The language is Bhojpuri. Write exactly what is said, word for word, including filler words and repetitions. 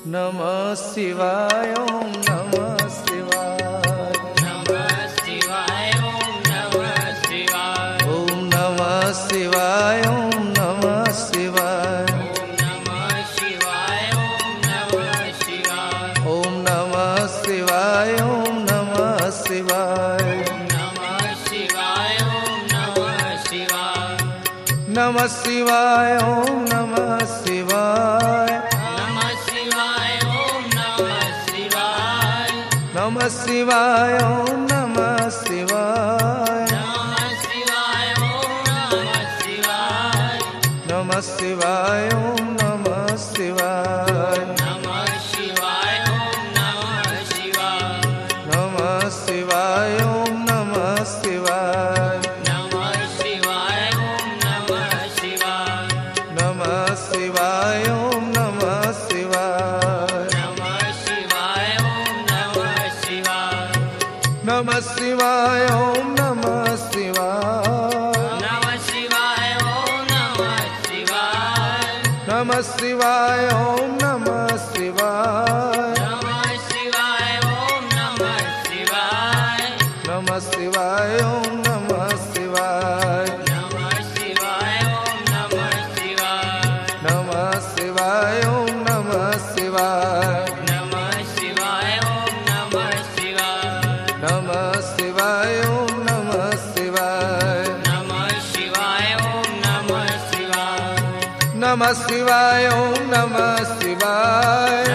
नमः शिवाय ओम नमः शिवाय नमः शिवाय ओम नमः शिवाय ओम नमः शिवाय ओम नमः शिवाय ओम नमः शिवाय ओम नमः शिवाय ओम नमः शिवाय नमः शिवाय ओम नमः शिवाय नमः शिवाय ओम नमः शिवाय नमः शिवाय ओम नमः शिवाय नमः शिवाय ओम नमः शिवाय नमः शिवाय ओम नमः शिवाय नमः शिवाय ओम नमः शिवाय नमः शिवाय ओम नमः शिवाय नमः शिवाय ओम नमः शिवाय नमः शिवाय ओम नमः शिवाय नमः शिवाय ओम नमः शिवाय नमः शिवाय ओम नमः शिवाय नमः शिवाय ओम नमः शिवाय नमः शिवाय ओम नमः शिवाय नमः शिवाय ओम नमः शिवाय नमः शिवाय ओम नमः शिवाय नमः शिवाय ओम नमः शिवाय